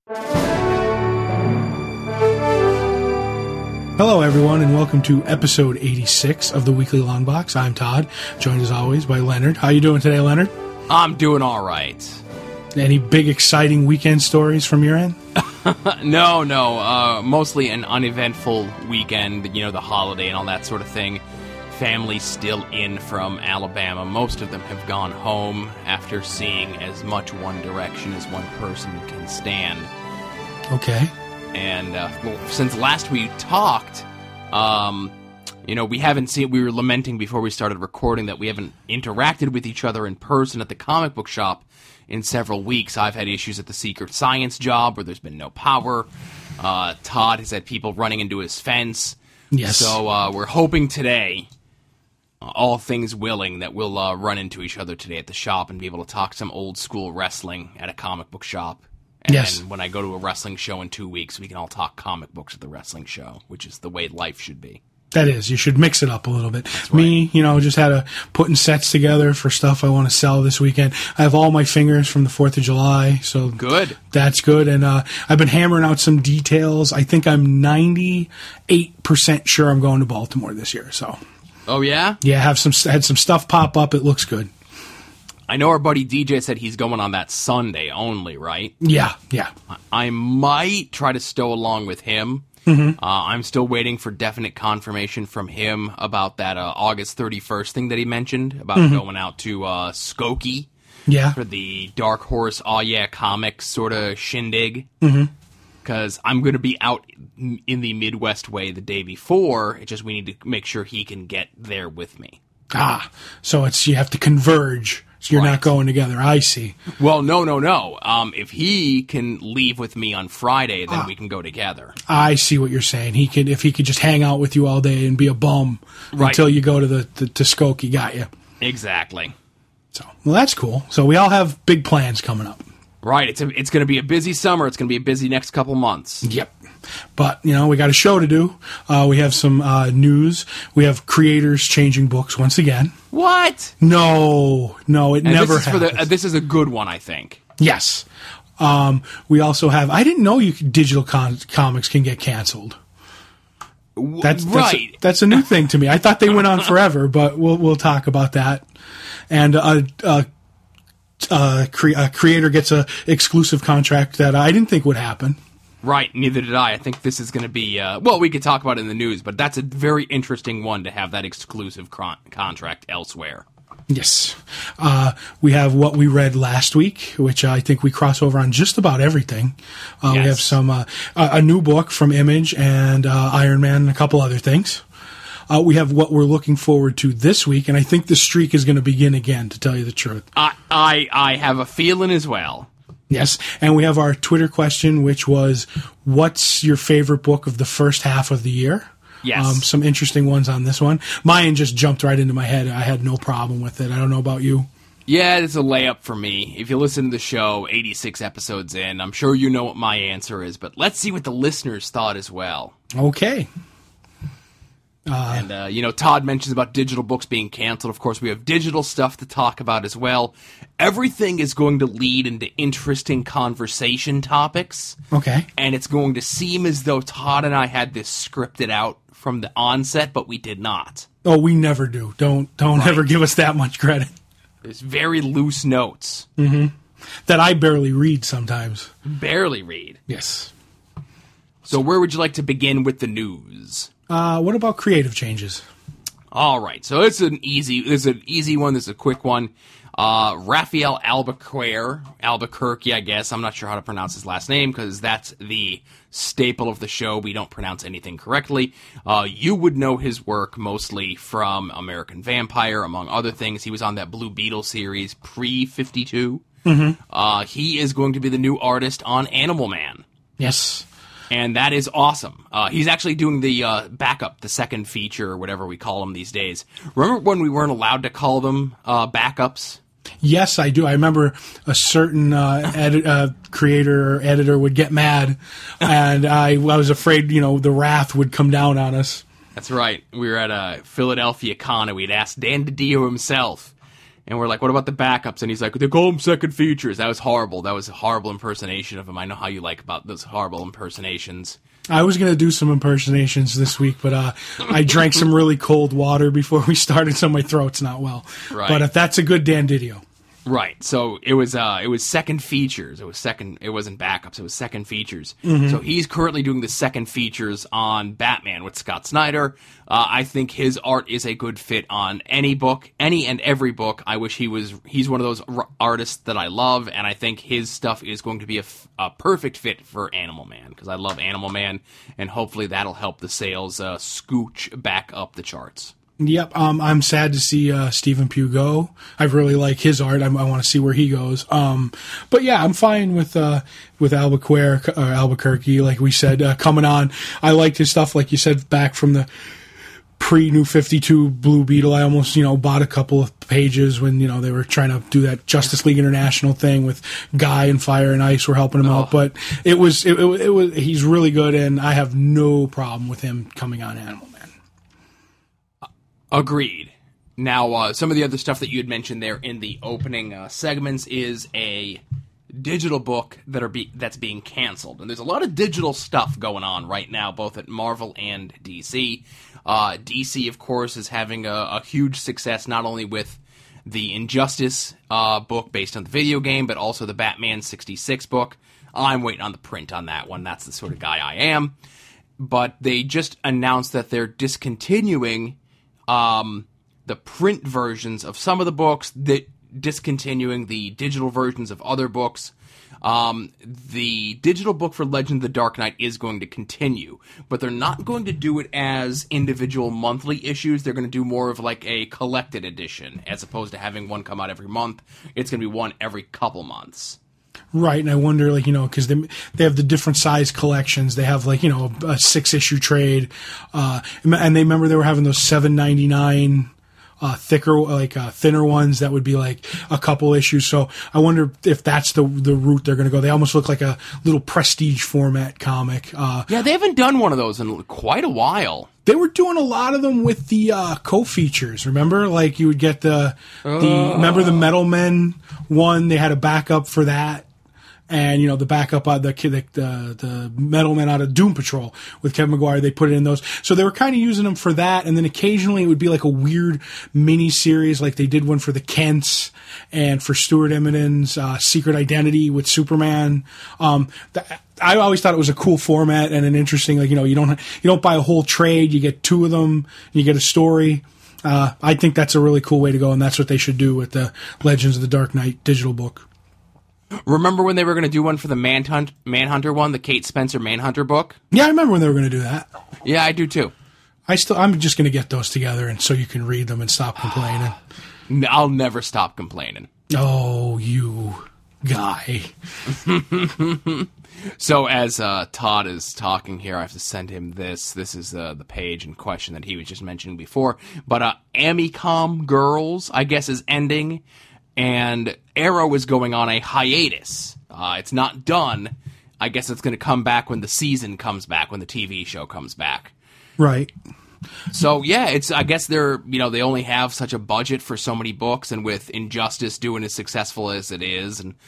Hello, everyone, and welcome to episode 86 of the Weekly Long Box. I'm Todd, joined as always by Leonard. How you doing today, Leonard? I'm doing all right. Any big, exciting weekend stories from your end? No. Mostly an uneventful weekend, you know, the holiday and all that sort of thing. Family's still in from Alabama. Most of them have gone home after seeing as much One Direction as one person can stand. Okay. And since last we talked, you know, we haven't seen. We were lamenting before we started recording that we haven't interacted with each other in person at the comic book shop in several weeks. I've had issues at the Secret Science job where there's been no power. Todd has had people running into his fence. Yes. So we're hoping today, all things willing, that we'll run into each other today at the shop and be able to talk some old school wrestling at a comic book shop. And yes. when I go to a wrestling show in 2 weeks, we can all talk comic books at the wrestling show, which is the way life should be. That is. You should mix it up a little bit. That's right. Me, you know, just had a putting sets together for stuff I want to sell this weekend. I have all my fingers from the 4th of July, so Good. That's good. And I've been hammering out some details. I think I'm 98% sure I'm going to Baltimore this year. So, Oh, yeah? yeah, had some stuff pop up. It looks good. I know our buddy DJ said he's going on that Sunday only, right? Yeah. I might try to stow along with him. Mm-hmm. I'm still waiting for definite confirmation from him about that August 31st thing that he mentioned about going out to Skokie for the Dark Horse Aw Yeah Comics sort of shindig. Because I'm going to be out in the Midwest way the day before. It's just we need to make sure he can get there with me. So you have to converge. So you're not going together. I see. Well, no. If he can leave with me on Friday, then we can go together. I see what you're saying. If he could just hang out with you all day and be a bum until you go to to Skokie. Got you. Exactly. So, well, that's cool. So we all have big plans coming up. Right. It's going to be a busy summer. It's going to be a busy next couple months. Yep. But, you know, we got a show to do. We have some news. We have creators changing books once again. What? No, it never happens. This is a good one, I think. Yes. We also have... I didn't know digital comics can get canceled. That's a new thing to me. I thought they went on forever, but we'll talk about that. And a creator gets a exclusive contract that I didn't think would happen. Right, neither did I. I think this is going to be... well, we could talk about it in the news, but that's a very interesting one to have that exclusive contract elsewhere. Yes. We have what we read last week, which I think we cross over on just about everything. Yes. We have some a new book from Image and Iron Man and a couple other things. We have what we're looking forward to this week, and I think the streak is going to begin again, to tell you the truth. I have a feeling as well. Yes, and we have our Twitter question, which was, what's your favorite book of the first half of the year? Yes. Some interesting ones on this one. Mine just jumped right into my head. I had no problem with it. I don't know about you. Yeah, it's a layup for me. If you listen to the show 86 episodes in, I'm sure you know what my answer is, but let's see what the listeners thought as well. Okay. And, you know, Todd mentions about digital books being canceled. Of course, we have digital stuff to talk about as well. Everything is going to lead into interesting conversation topics. Okay. And it's going to seem as though Todd and I had this scripted out from the onset, but we did not. Oh, we never do. Don't ever give us that much credit. There's very loose notes. Mm-hmm. That I barely read sometimes. Barely read. Yes. So where would you like to begin with the news? What about creative changes? All right, so it's an easy one. This is a quick one. Raphael Albuquerque, I guess. I'm not sure how to pronounce his last name because that's the staple of the show. We don't pronounce anything correctly. You would know his work mostly from American Vampire, among other things. He was on that Blue Beetle series pre-52. Mm-hmm. He is going to be the new artist on Animal Man. Yes. And that is awesome. He's actually doing the backup, the second feature, or whatever we call them these days. Remember when we weren't allowed to call them backups? Yes, I do. I remember a certain creator or editor would get mad, and I was afraid, the wrath would come down on us. That's right. We were at a Philadelphia con, and we'd asked Dan DiDio himself, And we're like, what about the backups? And he's like, they call them second features. That was horrible. That was a horrible impersonation of him. I know how you like about those horrible impersonations. I was going to do some impersonations this week, but I drank some really cold water before we started, so my throat's not well. Right. But that's a good Dan Didio. Right. So it was second features. It wasn't backups. It was second features. Mm-hmm. So he's currently doing the second features on Batman with Scott Snyder. I think his art is a good fit on any book, any and every book. I wish he's one of those artists that I love, and I think his stuff is going to be a perfect fit for Animal Man, because I love Animal Man, and hopefully that'll help the sales scooch back up the charts. Yep, I'm sad to see Stephen Pugh go. I really like his art. I want to see where he goes. But yeah, I'm fine with Albuquerque, like we said, coming on. I liked his stuff, like you said, back from the pre-New 52 Blue Beetle. I almost, bought a couple of pages when, they were trying to do that Justice League International thing with Guy and Fire and Ice were helping him out. But it was he's really good, and I have no problem with him coming on Animal Man. Agreed. Now, some of the other stuff that you had mentioned there in the opening segments is a digital book that's being canceled. And there's a lot of digital stuff going on right now, both at Marvel and DC. DC, of course, is having a huge success, not only with the Injustice book based on the video game, but also the Batman 66 book. I'm waiting on the print on that one. That's the sort of guy I am. But they just announced that they're discontinuing the print versions of some of the books, discontinuing the digital versions of other books. The digital book for Legend of the Dark Knight is going to continue, but they're not going to do it as individual monthly issues. They're going to do more of like a collected edition, as opposed to having one come out every month. It's going to be one every couple months. Right, and I wonder, because they have the different size collections. They have, a 6-issue trade, and they remember they were having those $7.99 thinner ones that would be like a couple issues. So I wonder if that's the route they're going to go. They almost look like a little prestige format comic. Yeah, they haven't done one of those in quite a while. They were doing a lot of them with the co-features. Remember, like you would get remember the Metal Men one? They had a backup for that. And, the backup on the Metal Men out of Doom Patrol with Kevin Maguire, they put it in those. So they were kind of using them for that. And then occasionally it would be like a weird mini series, like they did one for the Kents and for Stuart Eminem's Secret Identity with Superman. I always thought it was a cool format and an interesting, you don't buy a whole trade, you get two of them, you get a story. I think that's a really cool way to go, and that's what they should do with the Legends of the Dark Knight digital book. Remember when they were going to do one for the Manhunter one, the Kate Spencer Manhunter book? Yeah, I remember when they were going to do that. Yeah, I do too. I'm just going to get those together, and so you can read them and stop complaining. I'll never stop complaining. Oh, you guy. So as Todd is talking here, I have to send him this. This is the page in question that he was just mentioning before. But Amicom Girls, I guess, is ending. And Arrow is going on a hiatus. It's not done. I guess it's going to come back when the season comes back, when the TV show comes back. Right. So yeah, I guess they're they only have such a budget for so many books, and with Injustice doing as successful as it is, and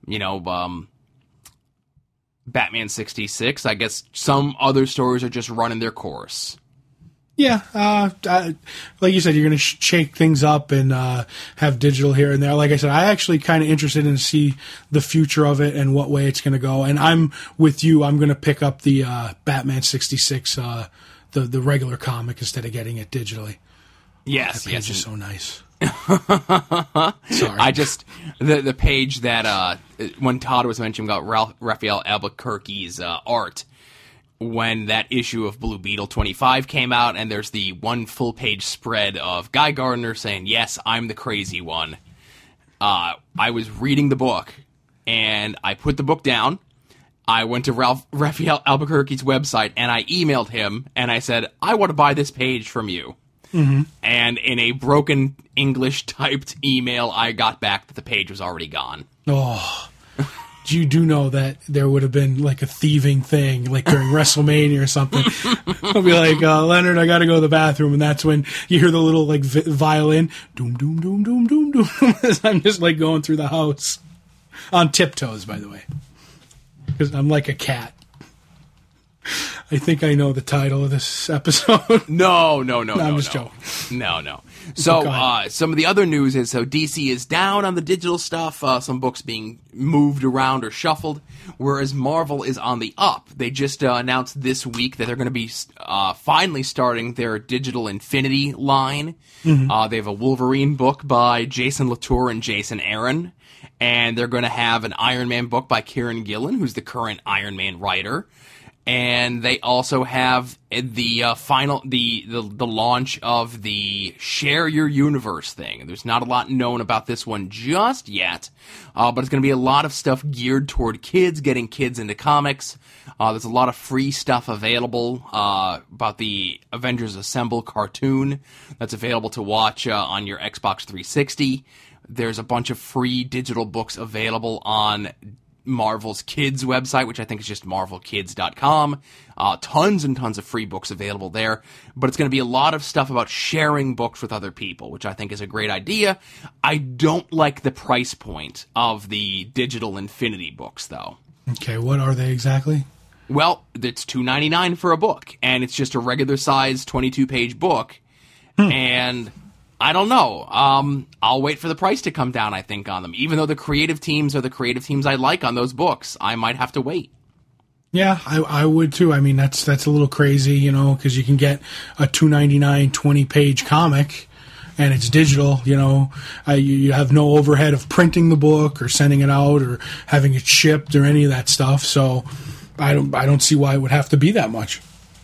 Batman 66, I guess some other stories are just running their course. Yeah, like you said, you're going to shake things up and have digital here and there. Like I said, I actually kind of interested in see the future of it and what way it's going to go. And I'm with you. I'm going to pick up the Batman 66, the regular comic, instead of getting it digitally. Yes, that page is so nice. Sorry, I just the page that when Todd was mentioning about Raphael Albuquerque's art. When that issue of Blue Beetle 25 came out, and there's the one full-page spread of Guy Gardner saying, yes, I'm the crazy one. I was reading the book, and I put the book down. I went to Raphael Albuquerque's website, and I emailed him, and I said, I want to buy this page from you. Mm-hmm. And in a broken English-typed email, I got back that the page was already gone. Oh. you do know that there would have been like a thieving thing, like during WrestleMania or something. I'll be like, Leonard, I got to go to the bathroom, and that's when you hear the little like violin, doom, doom, doom, doom, doom, doom. I'm just like going through the house on tiptoes, by the way, because I'm like a cat. I think I know the title of this episode. No, I'm just joking. No. So, some of the other news is, so DC is down on the digital stuff, some books being moved around or shuffled, whereas Marvel is on the up. They just announced this week that they're going to be finally starting their Digital Infinity line. Mm-hmm. They have a Wolverine book by Jason Latour and Jason Aaron, and they're going to have an Iron Man book by Kieran Gillen, who's the current Iron Man writer. And they also have the the launch of the Share Your Universe thing. There's not a lot known about this one just yet, but it's going to be a lot of stuff geared toward kids, getting kids into comics. There's a lot of free stuff available about the Avengers Assemble cartoon that's available to watch on your Xbox 360. There's a bunch of free digital books available on Marvel's Kids website, which I think is just marvelkids.com. Tons and tons of free books available there. But it's going to be a lot of stuff about sharing books with other people, which I think is a great idea. I don't like the price point of the Digital Infinity books, though. Okay, what are they exactly? Well, it's $2.99 for a book, and it's just a regular size 22-page book. And I don't know. I'll wait for the price to come down, I think, on them. Even though the creative teams are the creative teams I like on those books, I might have to wait. Yeah, I would too. I mean, that's a little crazy, you know, because you can get a $2.99 20-page comic, and it's digital. You know, you have no overhead of printing the book or sending it out or having it shipped or any of that stuff. So I don't see why it would have to be that much.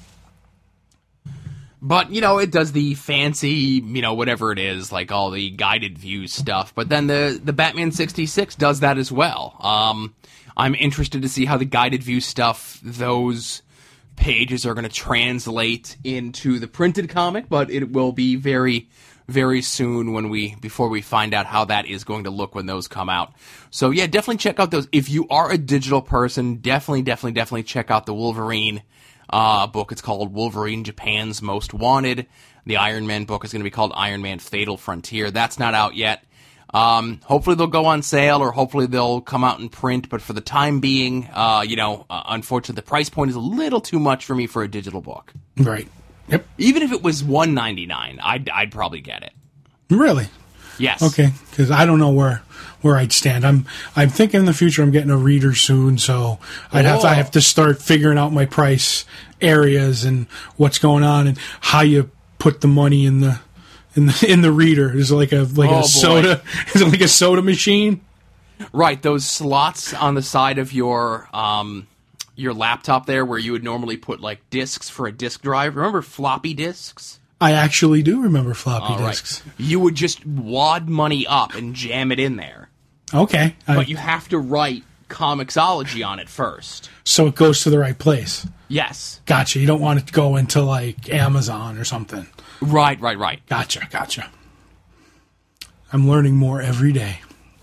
But, you know, it does the fancy, you know, whatever it is, like all the guided view stuff. But then the Batman 66 does that as well. I'm interested to see how the guided view stuff, those pages are going to translate into the printed comic, but it will be very, very soon before we find out how that is going to look when those come out. So, yeah, definitely check out those. If you are a digital person, definitely check out the Wolverine book. It's called Wolverine Japan's Most Wanted. The Iron Man book is going to be called Iron Man Fatal Frontier. That's not out yet. Hopefully they'll go on sale, or hopefully they'll come out in print, but for the time being, unfortunately the price point is a little too much for me for a digital book. Right. Yep. Even if it was $1.99, I'd probably get it. Really? Yes. Okay, because I don't know where I'd stand. I'm thinking in the future I'm getting a reader soon, so I have to start figuring out my price areas and what's going on and how you put the money in the reader. Is it like a soda? Is it like a soda machine? Right, those slots on the side of your laptop there, where you would normally put like discs for a disk drive. Remember floppy disks? I actually do remember floppy disks. Right. You would just wad money up and jam it in there. Okay. But you have to write Comixology on it first. So it goes to the right place. Yes. Gotcha. You don't want it to go into like Amazon or something. Right. Gotcha. I'm learning more every day.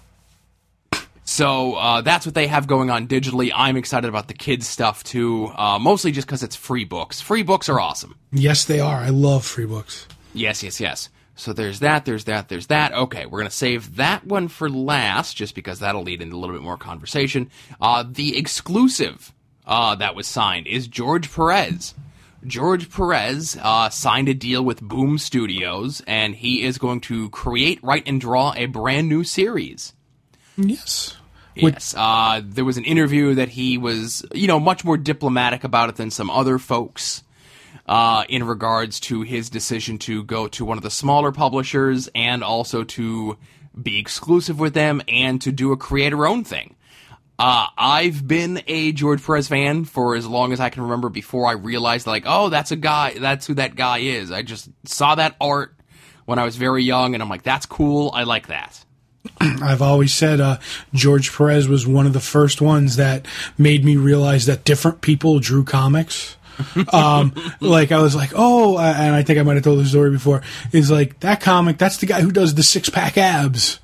So that's what they have going on digitally. I'm excited about the kids stuff too, mostly just because it's free books. Free books are awesome. Yes, they are. I love free books. Yes. So there's that. Okay, we're going to save that one for last, just because that'll lead into a little bit more conversation. The exclusive that was signed is George Perez. George Perez signed a deal with Boom Studios, and he is going to create, write, and draw a brand new series. Yes. Yes. There was an interview that he was, much more diplomatic about it than some other folks in regards to his decision to go to one of the smaller publishers and also to be exclusive with them and to do a create-your-own thing. I've been a George Perez fan for as long as I can remember before I realized, that's a guy, that's who that guy is. I just saw that art when I was very young, and I'm like, that's cool, I like that. I've always said George Perez was one of the first ones that made me realize that different people drew comics. I was like, and I think I might have told the story before, is like, that comic, that's the guy who does the six-pack abs.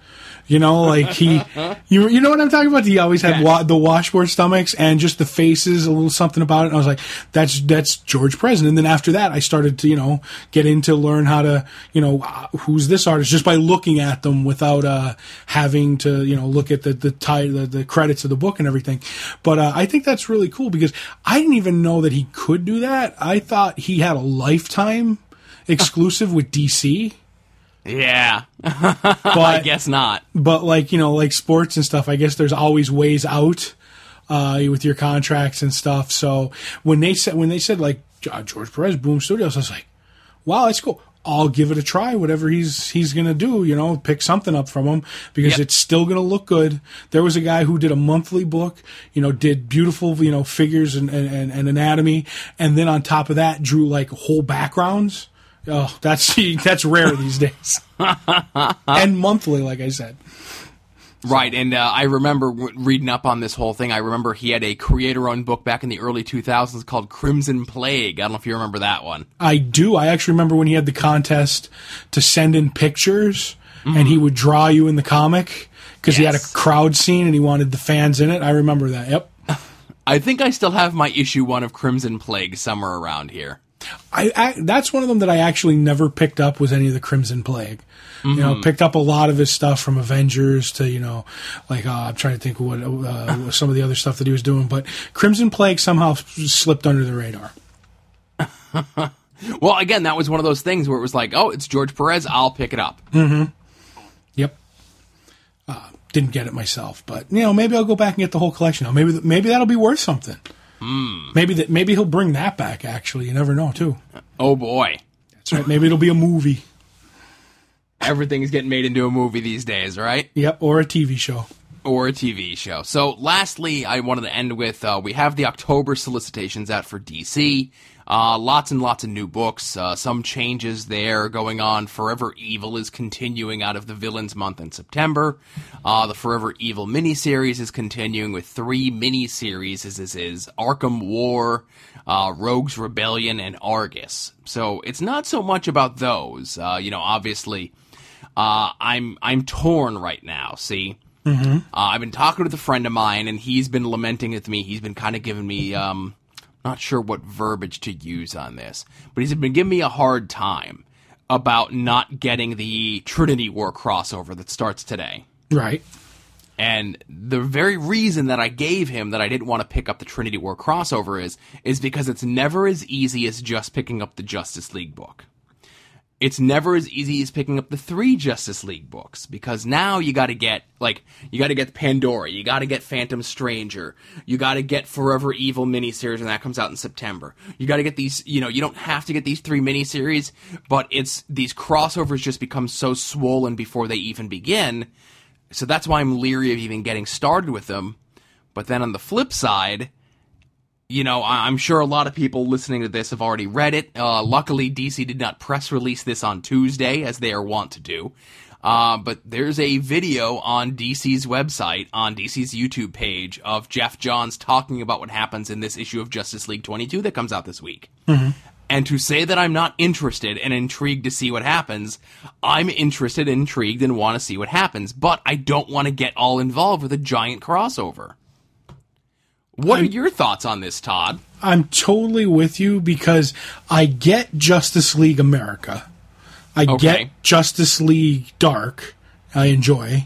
You know, like you know what I'm talking about? He always had the washboard stomachs and just the faces, a little something about it. And I was like, that's George Perez. And then after that, I started to, you know, get into learn how to, you know, who's this artist just by looking at them without having to, you know, look at the credits of the book and everything. But I think that's really cool because I didn't even know that he could do that. I thought he had a lifetime exclusive with DC. Yeah. I guess not. But like, you know, like sports and stuff, I guess there's always ways out with your contracts and stuff. So when they said like George Perez, Boom Studios, I was like, wow, that's cool. I'll give it a try, whatever he's going to do, you know, pick something up from him because it's still going to look good. There was a guy who did a monthly book, you know, did beautiful, you know, figures and anatomy. And then on top of that, drew like whole backgrounds. Oh, that's rare these days. And monthly, like I said. Right, and I remember reading up on this whole thing. I remember he had a creator-owned book back in the early 2000s called Crimson Plague. I don't know if you remember that one. I do. I actually remember when he had the contest to send in pictures, and he would draw you in the comic because he had a crowd scene and he wanted the fans in it. I remember that, yep. I think I still have my issue 1 of Crimson Plague somewhere around here. That's one of them that I actually never picked up was any of the Crimson Plague. You know, picked up a lot of his stuff from Avengers to, you know, like I'm trying to think of what some of the other stuff that he was doing. But Crimson Plague somehow slipped under the radar. Well, again, that was one of those things where it was like, oh, it's George Perez, I'll pick it up. Yep. Didn't get it myself, but you know, maybe I'll go back and get the whole collection. Now, maybe that'll be worth something. Maybe he'll bring that back. Actually, you never know, too. Oh boy, that's right. Maybe it'll be a movie. Everything's getting made into a movie these days, right? Yep, or a TV show. So, lastly, I wanted to end with we have the October solicitations out for DC. Lots and lots of new books. Some changes there going on. Forever Evil is continuing out of the Villains Month in September. The Forever Evil miniseries is continuing with 3 miniseries. This is Arkham War, Rogues Rebellion, and Argus. So it's not so much about those. You know, obviously, I'm torn right now. See. I've been talking with a friend of mine, and he's been lamenting with me. He's been kind of giving me, not sure what verbiage to use on this, but he's been giving me a hard time about not getting the Trinity War crossover that starts today. Right. And the very reason that I gave him that I didn't want to pick up the Trinity War crossover is because it's never as easy as just picking up the Justice League book. It's never as easy as picking up the 3 Justice League books, because now you gotta get Pandora, you gotta get Phantom Stranger, you gotta get Forever Evil miniseries, and that comes out in September. You gotta get these, you know, you don't have to get these 3 miniseries, but these crossovers just become so swollen before they even begin, so that's why I'm leery of even getting started with them. But then on the flip side, you know, I'm sure a lot of people listening to this have already read it. Luckily, DC did not press release this on Tuesday, as they are wont to do. But there's a video on DC's website, on DC's YouTube page, of Jeff Johns talking about what happens in this issue of Justice League 22 that comes out this week. And to say that I'm not interested and intrigued to see what happens, I'm interested, intrigued, and want to see what happens. But I don't want to get all involved with a giant crossover. What are your thoughts on this, Todd? I'm totally with you because I get Justice League America. I get Justice League Dark. I enjoy.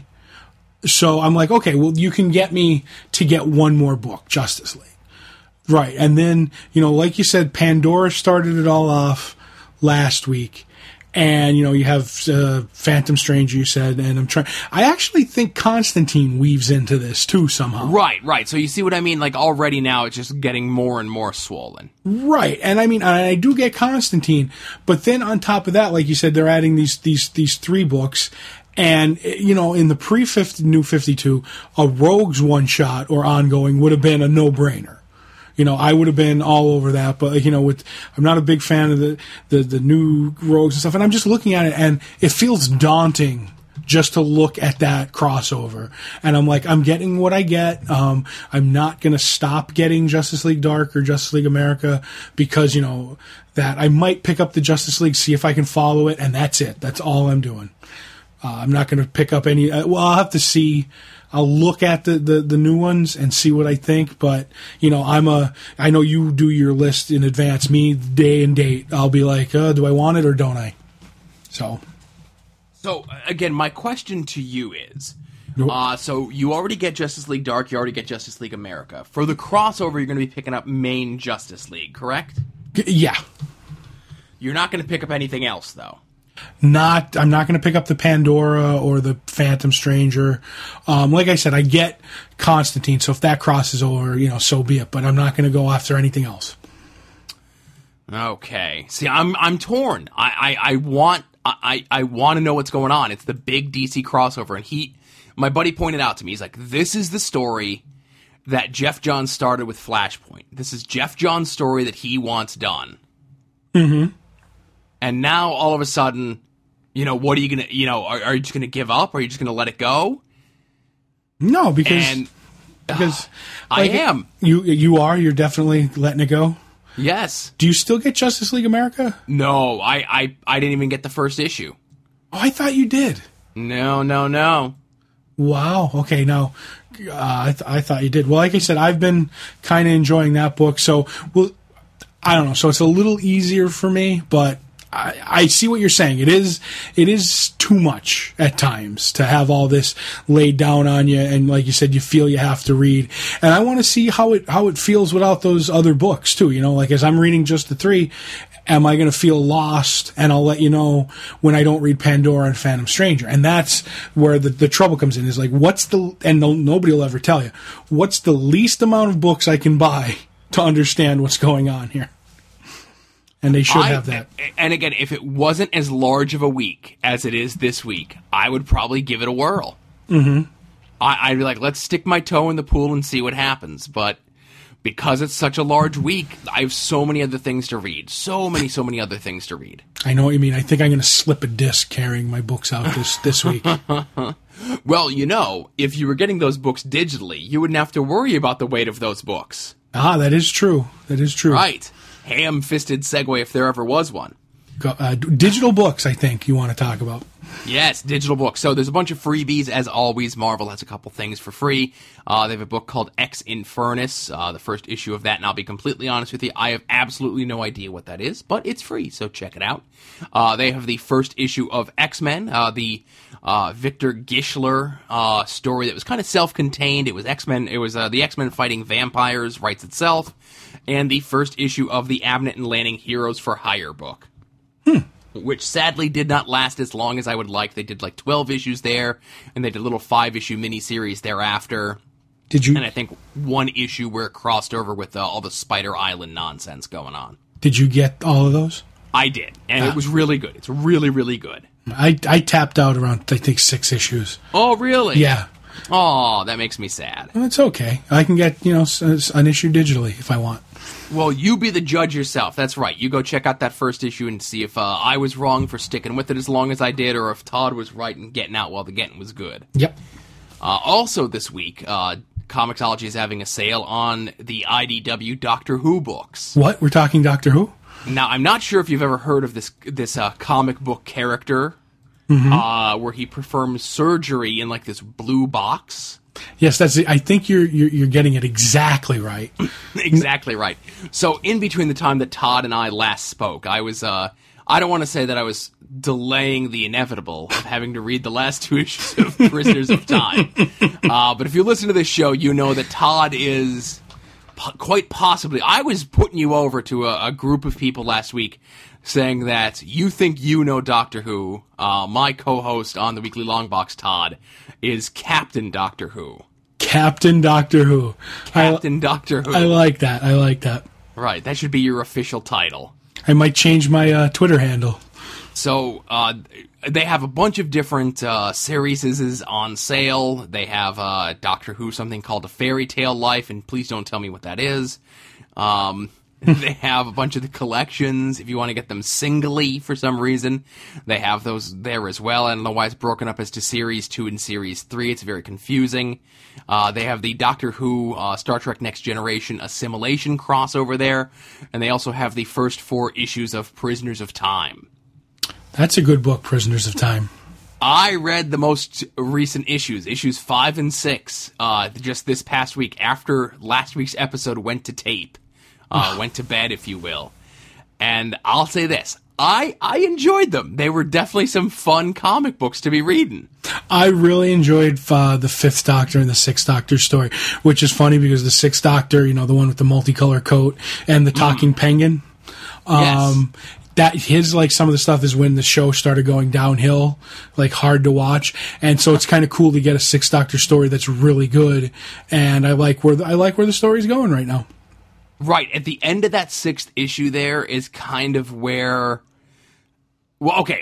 So I'm like, okay, well, you can get me to get one more book, Justice League. Right. And then, you know, like you said, Pandora started it all off last week. And, you know, you have Phantom Stranger, you said, and I actually think Constantine weaves into this, too, somehow. Right. So you see what I mean? Like, already now it's just getting more and more swollen. Right. And, I mean, I do get Constantine, but then on top of that, like you said, they're adding these 3 books, and, you know, in the New 52, a Rogues one-shot or ongoing would have been a no-brainer. You know, I would have been all over that, but, you know, I'm not a big fan of the new Rogues and stuff, and I'm just looking at it, and it feels daunting just to look at that crossover. And I'm like, I'm getting what I get. I'm not going to stop getting Justice League Dark or Justice League America because, you know, that I might pick up the Justice League, see if I can follow it, and that's it. That's all I'm doing. I'm not going to pick up any. Well, I'll have to see. I'll look at the new ones and see what I think. But I know you do your list in advance. Me, day and date. I'll be like, do I want it or don't I? So again, my question to you is. Nope. So you already get Justice League Dark, you already get Justice League America. For the crossover, you're going to be picking up main Justice League, correct? Yeah. You're not going to pick up anything else, though. I'm not going to pick up the Pandora or the Phantom Stranger. Like I said, I get Constantine, so if that crosses over, so be it. But I'm not going to go after anything else. Okay. See, I'm torn. I want to know what's going on. It's the big DC crossover, and my buddy pointed out to me, he's like, this is the story that Jeff Johns started with Flashpoint. This is Jeff Johns' story that he wants done. Mm-hmm. And now, all of a sudden, what are you going to, are you just going to give up? Or are you just going to let it go? No, because I am. You're definitely letting it go? Yes. Do you still get Justice League America? No, I didn't even get the first issue. Oh, I thought you did. No. Wow. Okay. Now, I thought you did. Well, like I said, I've been kind of enjoying that book. So, I don't know. So it's a little easier for me, but I see what you're saying. It is too much at times to have all this laid down on you, and like you said, you feel you have to read. And I want to see how it feels without those other books too. Like as I'm reading just the 3. Am I going to feel lost? And I'll let you know when I don't read Pandora and Phantom Stranger. And that's where the trouble comes in, is like, nobody will ever tell you, what's the least amount of books I can buy to understand what's going on here? And they should have that. And again, if it wasn't as large of a week as it is this week, I would probably give it a whirl. Mm-hmm. I'd be like, let's stick my toe in the pool and see what happens. But because it's such a large week, I have so many other things to read. So many other things to read. I know what you mean. I think I'm going to slip a disc carrying my books out this week. Well, if you were getting those books digitally, you wouldn't have to worry about the weight of those books. Ah, that is true. Right. Ham-fisted segue if there ever was one. Digital books, I think you want to talk about. Yes, digital books. So there's a bunch of freebies. As always, Marvel has a couple things for free. They have a book called Ex Infernus, the first issue of that, and I'll be completely honest with you, I have absolutely no idea what that is, but it's free, so check it out. They have the first issue of X-Men, the Victor Gischler story that was kind of self-contained. It was X-Men. It was the X-Men fighting vampires, writes itself, and the first issue of the Abnett and Lanning Heroes for Hire book. Which sadly did not last as long as I would like. They did like 12 issues there, and they did a little 5-issue miniseries thereafter. And I think 1 issue where it crossed over with all the Spider Island nonsense going on. Did you get all of those? I did, and it was really good. It's really, really good. I tapped out around, I think, 6 issues. Oh, really? Yeah. Oh, that makes me sad. Well, it's okay. I can get, an issue digitally if I want. Well, you be the judge yourself. That's right. You go check out that first issue and see if I was wrong for sticking with it as long as I did, or if Todd was right in getting out while the getting was good. Yep. Also this week, Comixology is having a sale on the IDW Doctor Who books. What? We're talking Doctor Who? Now, I'm not sure if you've ever heard of this comic book character, where he performs surgery in like this blue box. Yes, I think you're getting it exactly right. Exactly right. So in between the time that Todd and I last spoke, I was I don't want to say that I was delaying the inevitable of having to read the last 2 issues of Prisoners of Time. But if you listen to this show, you know that Todd is quite possibly, I was putting you over to a group of people last week saying that you think you know Doctor Who. My co-host on the Weekly Long Box, Todd, is Captain Doctor Who. Captain Doctor Who. Doctor Who. I like that. Right, that should be your official title. I might change my Twitter handle. So, they have a bunch of different series on sale. They have Doctor Who, something called A Fairy Tale Life, and please don't tell me what that is. They have a bunch of the collections. If you want to get them singly for some reason, they have those there as well. I don't know why it's broken up as to Series 2 and Series 3. It's very confusing. They have the Doctor Who, Star Trek Next Generation Assimilation crossover there. And they also have the first 4 issues of Prisoners of Time. That's a good book, Prisoners of Time. I read the most recent issues 5 and 6, just this past week after last week's episode went to tape, went to bed, if you will. And I'll say this. I enjoyed them. They were definitely some fun comic books to be reading. I really enjoyed the Fifth Doctor and the Sixth Doctor story, which is funny because the Sixth Doctor, the one with the multicolor coat and the talking penguin, yes. That his, like, some of the stuff is when the show started going downhill, like, hard to watch. And so it's kind of cool to get a Sixth Doctor story that's really good. And I like where the story's going right now. Right. At the end of that 6th issue there is kind of where... Well, okay.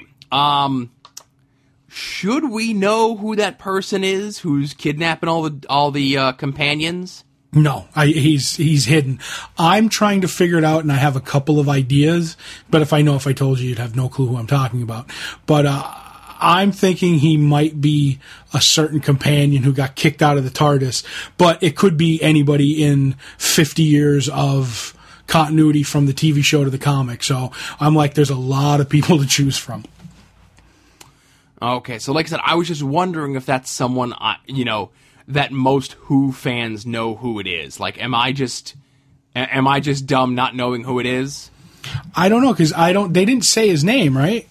Should we know who that person is who's kidnapping all the companions? No, he's hidden. I'm trying to figure it out, and I have a couple of ideas. But if I told you, you'd have no clue who I'm talking about. But I'm thinking he might be a certain companion who got kicked out of the TARDIS. But it could be anybody in 50 years of continuity from the TV show to the comic. So I'm like, there's a lot of people to choose from. Okay, so like I said, I was just wondering if that's someone, that most Who fans know who it is. Like, am I just dumb not knowing who it is? I don't know, because they didn't say his name, right?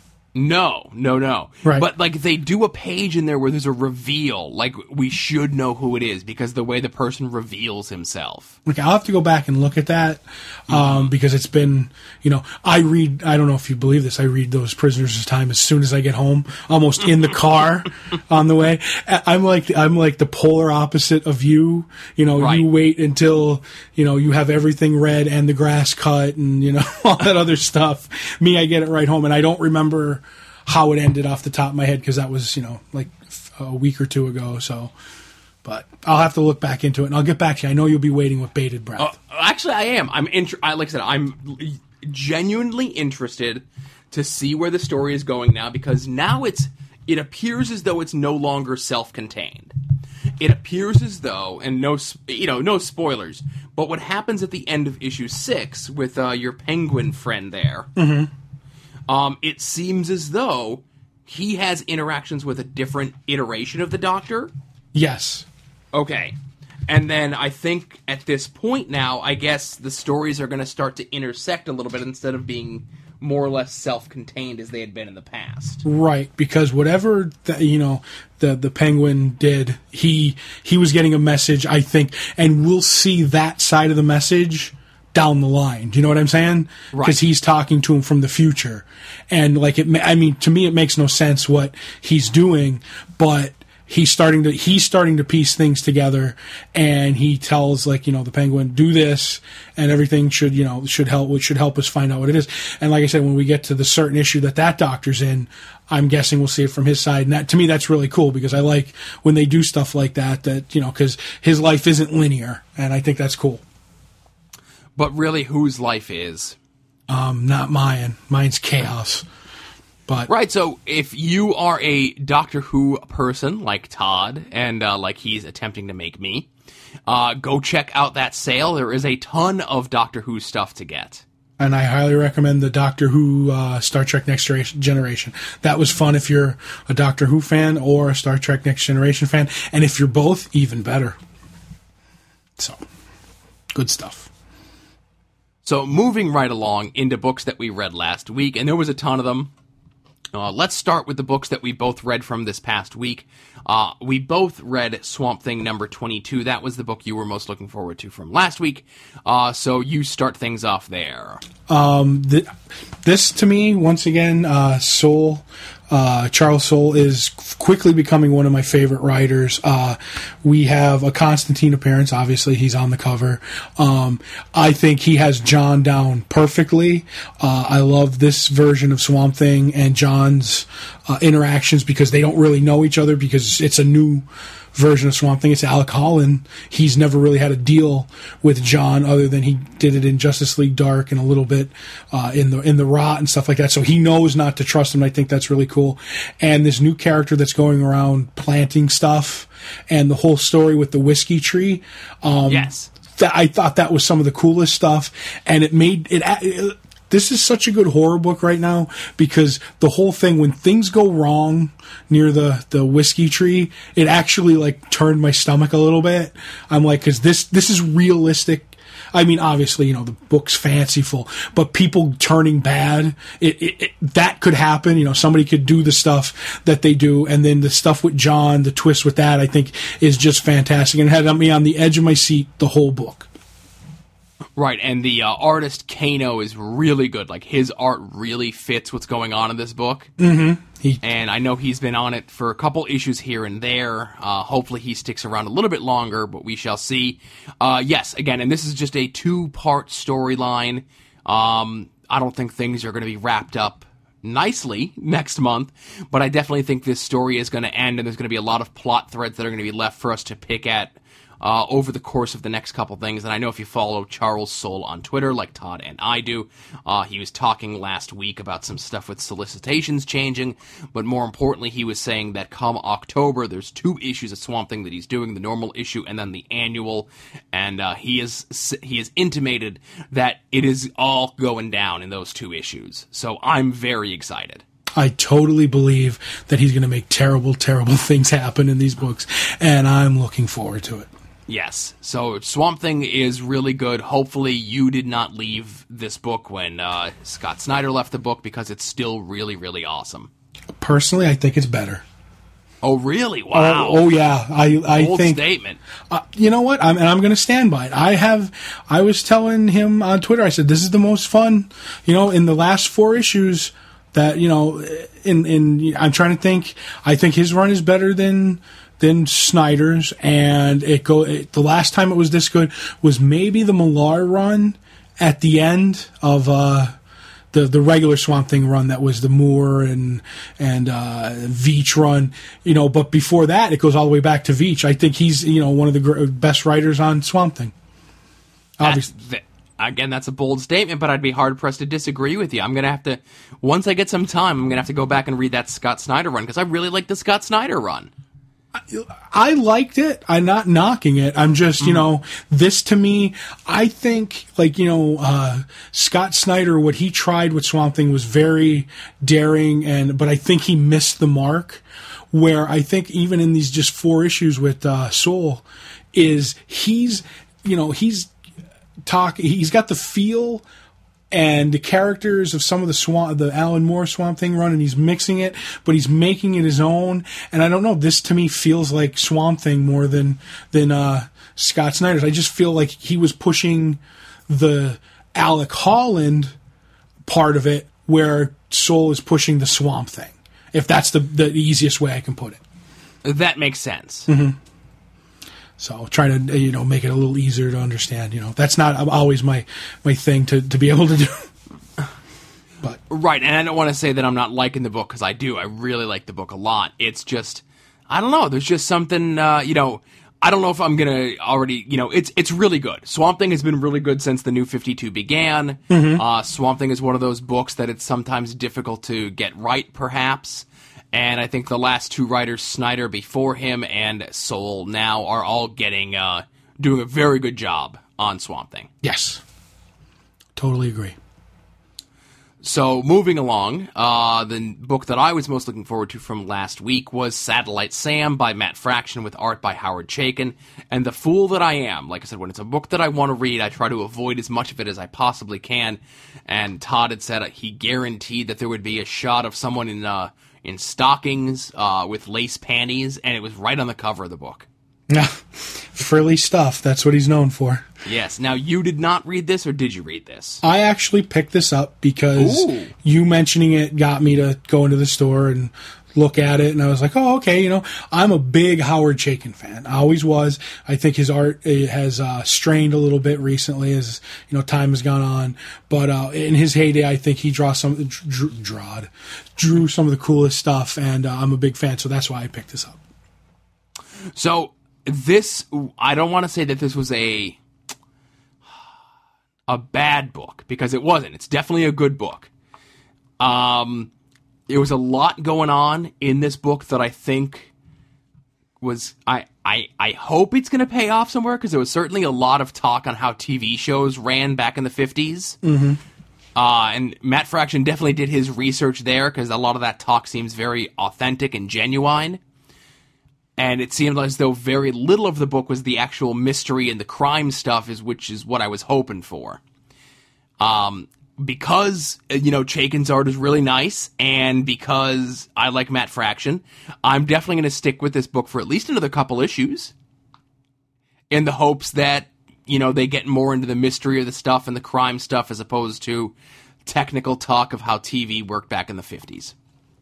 No. Right. But, like, they do a page in there where there's a reveal. Like, we should know who it is because the way the person reveals himself. Okay, I'll have to go back and look at that because it's been, I don't know if you believe this, I read those Prisoners of Time as soon as I get home, almost in the car on the way. I'm like the polar opposite of you. Right. You wait until, you have everything read and the grass cut and, all that other stuff. Me, I get it right home, and I don't remember how it ended off the top of my head because that was, like a week or two ago. So, but I'll have to look back into it, and I'll get back to you. I know you'll be waiting with bated breath. Actually, I am. Like I said, I'm genuinely interested to see where the story is going now because now it appears as though it's no longer self-contained. It appears as though, and no spoilers, but what happens at the end of issue 6 with your penguin friend there. Mm-hmm. It seems as though he has interactions with a different iteration of the Doctor. Yes. Okay. And then I think at this point now, I guess the stories are going to start to intersect a little bit instead of being more or less self-contained as they had been in the past. Right, because whatever the Penguin did, he was getting a message, I think, and we'll see that side of the message down the line. Do you know what I'm saying? Right. Because he's talking to him from the future. And to me it makes no sense what he's doing, but he's starting to piece things together, and he tells the Penguin, do this, and everything should help us find out what it is. And like I said, when we get to the certain issue that Doctor's in, I'm guessing we'll see it from his side. And that, to me, that's really cool because I like when they do stuff like that, because his life isn't linear, and I think that's cool. But really, whose life is? Not mine. Mine's chaos. But right, so if you are a Doctor Who person like Todd, and like he's attempting to make me, go check out that sale. There is a ton of Doctor Who stuff to get. And I highly recommend the Doctor Who Star Trek Next Generation. That was fun if you're a Doctor Who fan or a Star Trek Next Generation fan. And if you're both, even better. So, good stuff. So, moving right along into books that we read last week, and there was a ton of them. Let's start with the books that we both read from this past week. We both read Swamp Thing number 22. That was the book you were most looking forward to from last week. So you start things off there. This, to me, once again, Charles Soule is quickly becoming one of my favorite writers. We have a Constantine appearance. Obviously, he's on the cover. I think he has John down perfectly. I love this version of Swamp Thing and John's interactions because they don't really know each other because it's a new version of Swamp Thing. It's Alec Holland. He's never really had a deal with John other than he did it in Justice League Dark and a little bit in the Rot and stuff like that. So he knows not to trust him. I think that's really cool. And this new character that's going around planting stuff and the whole story with the whiskey tree. Yes. I thought that was some of the coolest stuff, and it made it. this is such a good horror book right now because the whole thing, when things go wrong near the whiskey tree, it actually like turned my stomach a little bit. I'm like, because this is realistic. I mean, obviously, you know, the book's fanciful, but people turning bad, that could happen. You know, somebody could do the stuff that they do, and then the stuff with John, the twist with that, I think, is just fantastic, and it had me on the edge of my seat the whole book. Right, and the artist Kano is really good. Like, his art really fits what's going on in this book. Mm-hmm. And I know he's been on it for a couple issues here and there. Hopefully he sticks around a little bit longer, but we shall see. Yes, again, and this is just a 2-part storyline. I don't think things are going to be wrapped up nicely next month, but I definitely think this story is going to end, and there's going to be a lot of plot threads that are going to be left for us to pick at over the course of the next couple things. And I know if you follow Charles Soule on Twitter, like Todd and I do, he was talking last week about some stuff with solicitations changing, but more importantly, he was saying that come October, there's 2 issues of Swamp Thing that he's doing, the normal issue and then the annual, and he has intimated that it is all going down in those 2 issues. So I'm very excited. I totally believe that he's going to make terrible, terrible things happen in these books, and I'm looking forward to it. Yes. So Swamp Thing is really good. Hopefully you did not leave this book when Scott Snyder left the book, because it's still really, really awesome. Personally, I think it's better. Oh, really? Wow. Oh yeah. I Bold think statement. You know what? I'm going to stand by it. I was telling him on Twitter, I said, this is the most fun, you know, in the last 4 issues that, you know, I'm trying to think, I think his run is better than Snyder's, and the last time it was this good was maybe the Millar run at the end of the regular Swamp Thing run, that was the Moore and Veitch run, you know, but before that it goes all the way back to Veitch. I think he's, you know, one of the best writers on Swamp Thing. Obviously. Again, that's a bold statement, but I'd be hard-pressed to disagree with you. I'm going to have to, once I get some time, I'm going to have to go back and read that Scott Snyder run, because I really like the Scott Snyder run. I liked it. I'm not knocking it. I'm just, you know, this to me, I think, like, you know, Scott Snyder, what he tried with Swamp Thing was very daring, but I think he missed the mark, where I think even in these just 4 issues with Soule, is he's got the feel and the characters of some of the Alan Moore Swamp Thing run, and he's mixing it, but he's making it his own. And I don't know, this to me feels like Swamp Thing more than Scott Snyder's. I just feel like he was pushing the Alec Holland part of it, where Soule is pushing the Swamp Thing, if that's the easiest way I can put it. That makes sense. Mm-hmm. So trying to, you know, make it a little easier to understand. You know, that's not always my thing to be able to do. But right, and I don't want to say that I'm not liking the book, because I do. I really like the book a lot. It's just, I don't know. There's just something, you know, I don't know if I'm going to already, you know, it's really good. Swamp Thing has been really good since the New 52 began. Mm-hmm. Swamp Thing is one of those books that it's sometimes difficult to get right, perhaps. And I think the last 2 writers, Snyder before him and Soule now, are all doing a very good job on Swamp Thing. Yes. Totally agree. So, moving along, the book that I was most looking forward to from last week was Satellite Sam by Matt Fraction with art by Howard Chaykin. And the fool that I am, like I said, when it's a book that I want to read, I try to avoid as much of it as I possibly can. And Todd had said he guaranteed that there would be a shot of someone in stockings with lace panties, and it was right on the cover of the book. Frilly stuff. That's what he's known for. Yes. Now, you did not read this, or did you read this? I actually picked this up because you mentioning it got me to go into the store and look at it, and I was like, oh, okay, you know, I'm a big Howard Chaykin fan. I always was. I think his art has strained a little bit recently as, you know, time has gone on. But in his heyday, I think he drew some of the coolest stuff, and I'm a big fan, so that's why I picked this up. So this, I don't want to say that this was a bad book, because it wasn't. It's definitely a good book. There was a lot going on in this book that I think was, I hope it's going to pay off somewhere, because there was certainly a lot of talk on how TV shows ran back in the 50s. Mm-hmm. And Matt Fraction definitely did his research there, because a lot of that talk seems very authentic and genuine. And it seemed as though very little of the book was the actual mystery and the crime stuff, which is what I was hoping for. Because, Chaykin's art is really nice, and because I like Matt Fraction, I'm definitely going to stick with this book for at least another couple issues, in the hopes that, they get more into the mystery of the stuff and the crime stuff, as opposed to technical talk of how TV worked back in the 50s.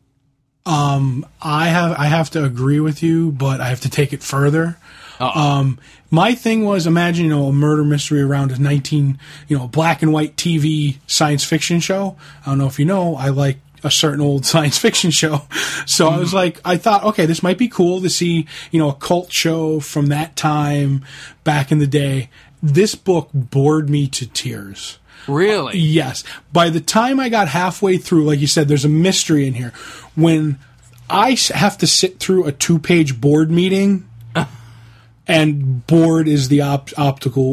I have to agree with you, but I have to take it further. My thing was, imagine, a murder mystery around a black and white TV science fiction show. I don't know if you know, I like a certain old science fiction show. So I thought, okay, this might be cool to see, a cult show from that time back in the day. This book bored me to tears. Really? Yes. By the time I got halfway through, like you said, there's a mystery in here. When I have to sit through a 2-page board meeting, and board is the optimum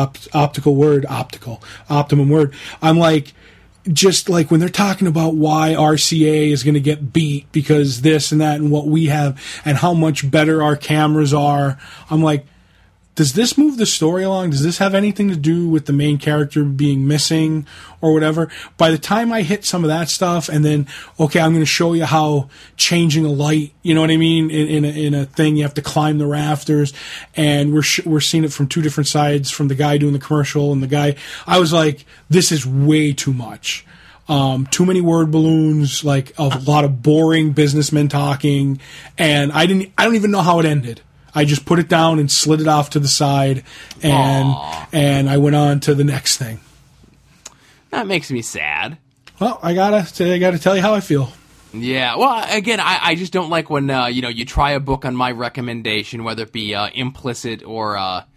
word. I'm like, just like when they're talking about why RCA is going to get beat because this and that and what we have and how much better our cameras are, I'm like, does this move the story along? Does this have anything to do with the main character being missing or whatever? By the time I hit some of that stuff, and then, okay, I'm going to show you how changing a light, you know what I mean? In a thing, you have to climb the rafters, and we're seeing it from two different sides, from the guy doing the commercial and the guy. I was like, this is way too much. Too many word balloons, like a lot of boring businessmen talking, and I don't even know how it ended. I just put it down and slid it off to the side, and I went on to the next thing. That makes me sad. Well, I gotta tell you how I feel. Yeah, well, again, I just don't like when you try a book on my recommendation, whether it be implicit or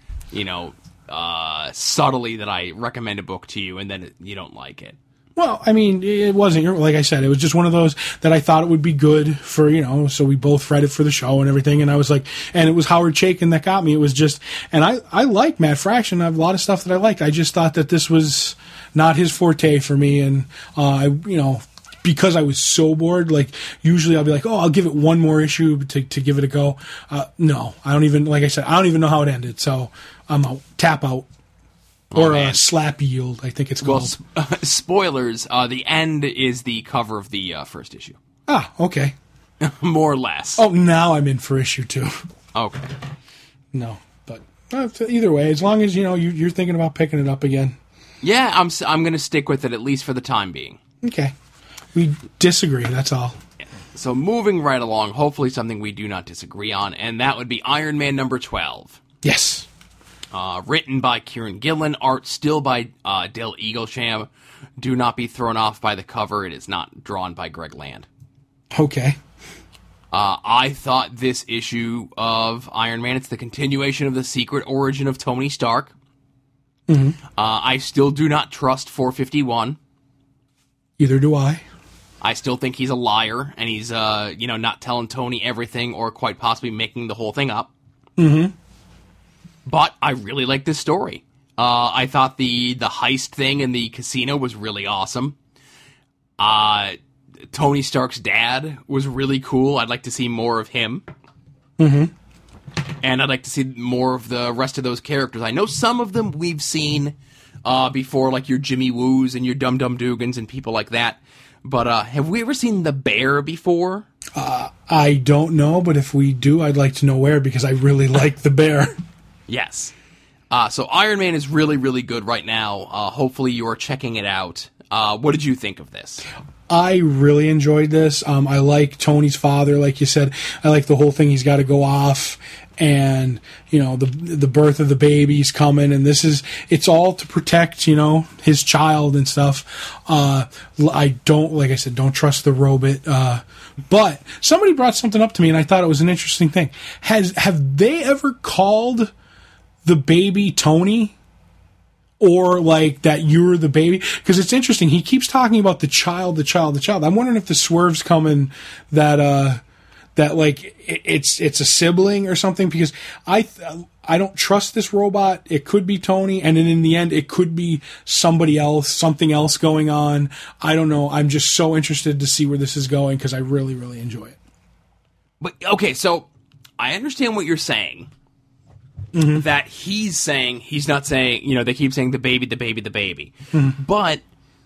subtly that I recommend a book to you, and then you don't like it. Well, I mean, it wasn't, like I said, it was just one of those that I thought it would be good for, so we both read it for the show and everything. And I was like, and it was Howard Chaykin that got me. It was just, and I like Matt Fraction. I have a lot of stuff that I liked. I just thought that this was not his forte for me. And, because I was so bored, like usually I'll be like, oh, I'll give it one more issue to give it a go. No, I don't even, like I said, I don't even know how it ended. So I'm out, tap out. Or a slap yield, I think it's called. Well, spoilers, the end is the cover of the first issue. Ah, okay. More or less. Oh, now I'm in for issue 2. Okay. No, but either way, as long as, you're thinking about picking it up again. Yeah, I'm going to stick with it, at least for the time being. Okay. We disagree, that's all. Yeah. So moving right along, hopefully something we do not disagree on, and that would be Iron Man number 12. Yes. Written by Kieran Gillen, art still by Dale Eaglesham. Do not be thrown off by the cover. It is not drawn by Greg Land. Okay. I thought this issue of Iron Man, it's the continuation of the secret origin of Tony Stark. Mm-hmm. I still do not trust 451. Either do I. I still think he's a liar, and he's, not telling Tony everything or quite possibly making the whole thing up. Mm-hmm. But I really like this story. I thought the heist thing in the casino was really awesome. Tony Stark's dad was really cool. I'd like to see more of him. Mm-hmm. And I'd like to see more of the rest of those characters. I know some of them we've seen before, like your Jimmy Woos and your Dum Dum Dugans and people like that. But have we ever seen the Bear before? I don't know, but if we do, I'd like to know where, because I really like the Bear. Yes. So Iron Man is really, really good right now. Hopefully you are checking it out. What did you think of this? I really enjoyed this. I like Tony's father, like you said. I like the whole thing. He's got to go off, and the birth of the baby's coming, and it's all to protect his child and stuff. I don't, like I said, don't trust the robot. But somebody brought something up to me, and I thought it was an interesting thing. Have they ever called the baby Tony, or like that you're the baby? Because it's interesting. He keeps talking about the child. I'm wondering if the swerve's coming that like it's a sibling or something, because I I don't trust this robot. It could be Tony, and then in the end, it could be somebody else, something else going on. I don't know. I'm just so interested to see where this is going because I really, really enjoy it. But okay, so I understand what you're saying. Mm-hmm. That he's not saying, they keep saying the baby. Mm-hmm. But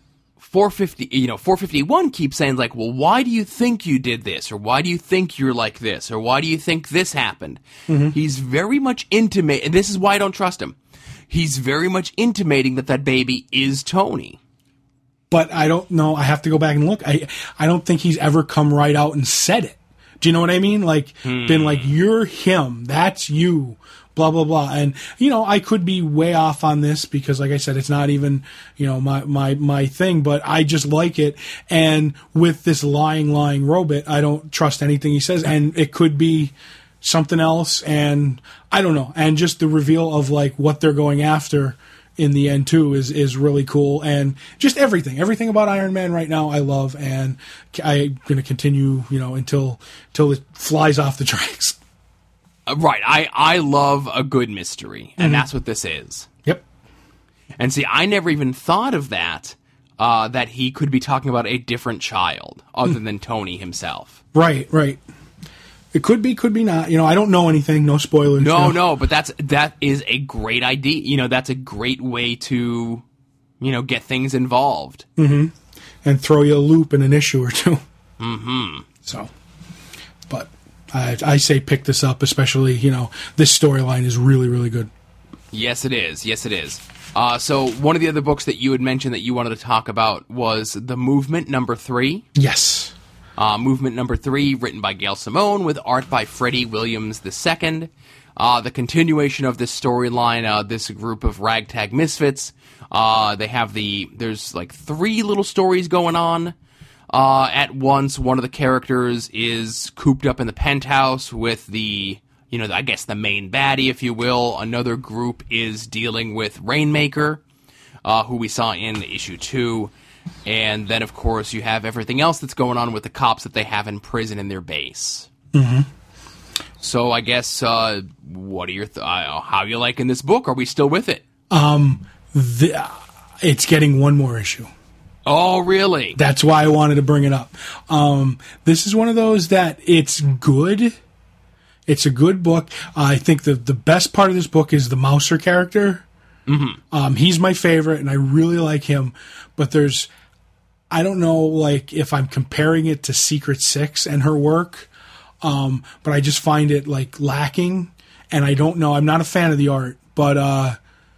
451 keeps saying, like, well, why do you think you did this? Or why do you think you're like this? Or why do you think this happened? Mm-hmm. He's very much intimate, and this is why I don't trust him. He's very much intimating that baby is Tony. But I don't know. I have to go back and look. I don't think he's ever come right out and said it. Do you know what I mean? Like, been like, you're him. That's you. Blah, blah, blah. And, I could be way off on this because, like I said, it's not even, my thing, but I just like it. And with this lying robot, I don't trust anything he says. And it could be something else. And I don't know. And just the reveal of, like, what they're going after in the end, too, is really cool. And just everything about Iron Man right now I love. And I'm going to continue, until it flies off the tracks. Right. I love a good mystery, and that's what this is. Yep. And see, I never even thought of that he could be talking about a different child other than Tony himself. Right. It could be not. I don't know anything. No spoilers. No, but that is a great idea. That's a great way to, get things involved. Mm-hmm. And throw you a loop in an issue or two. Mm-hmm. So, but I say pick this up, especially, this storyline is really, really good. Yes, it is. So one of the other books that you had mentioned that you wanted to talk about was The Movement #3. Yes. Movement #3, written by Gail Simone, with art by Freddie Williams II. The continuation of this storyline, this group of ragtag misfits, there's like 3 little stories going on. At once, one of the characters is cooped up in the penthouse with the main baddie, if you will. Another group is dealing with Rainmaker, who we saw in issue 2. And then, of course, you have everything else that's going on with the cops that they have in prison in their base. Mm-hmm. So I guess, what are your how you liking this book? Are we still with it? It's getting one more issue. Oh, really? That's why I wanted to bring it up. This is one of those that it's good. It's a good book. I think the best part of this book is the Mouser character. Mm-hmm. He's my favorite, and I really like him. But I don't know, like, if I'm comparing it to Secret Six and her work, but I just find it, like, lacking. And I don't know. I'm not a fan of the art, but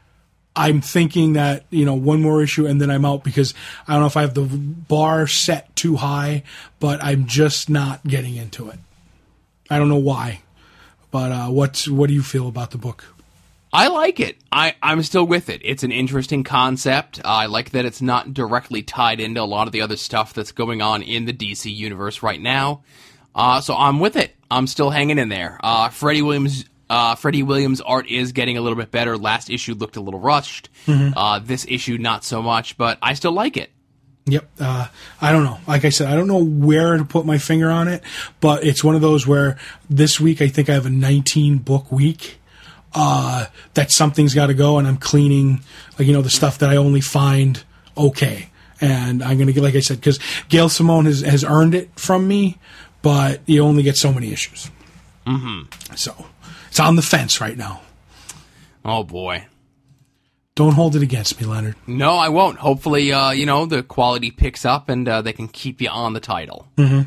I'm thinking that, one more issue and then I'm out because I don't know if I have the bar set too high, but I'm just not getting into it. I don't know why. But what do you feel about the book? I like it. I'm still with it. It's an interesting concept. I like that it's not directly tied into a lot of the other stuff that's going on in the DC universe right now. So I'm with it. I'm still hanging in there. Freddie Williams' art is getting a little bit better. Last issue looked a little rushed. Mm-hmm. This issue, not so much, but I still like it. Yep. I don't know. Like I said, I don't know where to put my finger on it, but it's one of those where this week I think I have a 19-book week. That something's got to go, and I'm cleaning, the stuff that I only find okay. And I'm going to get, like I said, because Gail Simone has earned it from me, but you only get so many issues. Mm-hmm. So it's on the fence right now. Oh, boy. Don't hold it against me, Leonard. No, I won't. Hopefully, the quality picks up and they can keep you on the title. Mm-hmm.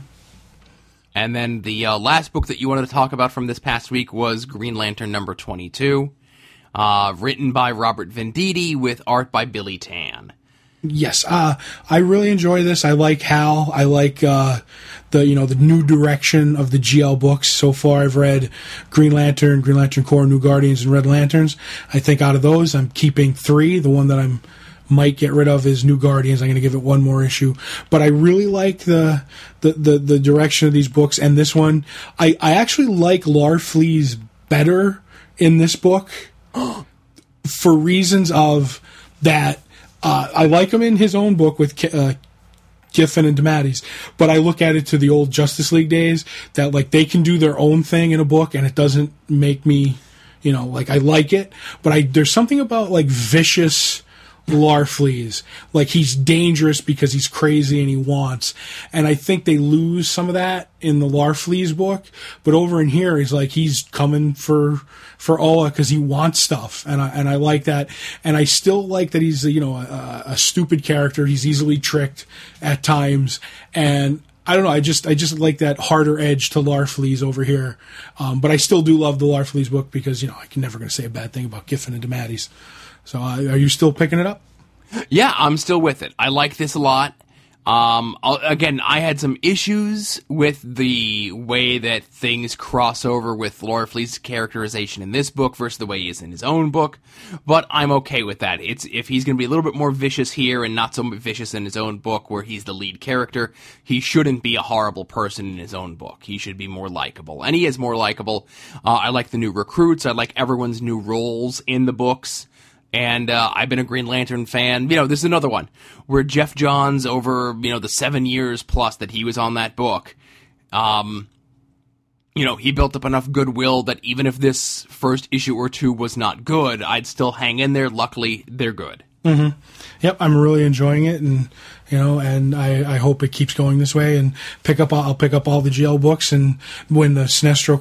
And then the last book that you wanted to talk about from this past week was Green Lantern #22, written by Robert Venditti with art by Billy Tan. Yes, I really enjoy this. I like Hal. I like the new direction of the GL books. So far, I've read Green Lantern, Green Lantern Corps, New Guardians, and Red Lanterns. I think out of those, I'm keeping 3. The one that I might get rid of is New Guardians. I'm going to give it one more issue. But I really like the direction of these books. And this one, I actually like Larfleeze better in this book for reasons of that. I like him in his own book with Giffen and DeMatteis, but I look at it to the old Justice League days that, like, they can do their own thing in a book and it doesn't make me, You know, like I like it, but there's something about like vicious Larfleeze, like he's dangerous because he's crazy and he wants, and I think they lose some of that in the Larfleeze book, but over in here he's coming for Oa because he wants stuff, and I like that, and I still like that he's a stupid character. He's easily tricked at times, and I don't know. I just like that harder edge to Larfleeze over here, but I still do love the Larfleeze book because I can never going to say a bad thing about Giffen and DeMatteis. So are you still picking it up? Yeah, I'm still with it. I like this a lot. Again, I had some issues with the way that things cross over with Larfleeze's characterization in this book versus the way he is in his own book, but I'm okay with that. If he's going to be a little bit more vicious here and not so vicious in his own book where he's the lead character, he shouldn't be a horrible person in his own book. He should be more likable, and he is more likable. I like the new recruits. I like everyone's new roles in the books. And I've been a Green Lantern fan. This is another one where Geoff Johns, over the 7 years plus that he was on that book, he built up enough goodwill that even if this first issue or two was not good, I'd still hang in there. Luckily, they're good. Mm-hmm. Yep, I'm really enjoying it, and and I hope it keeps going this way. And I'll pick up all the GL books, and when the Sinestro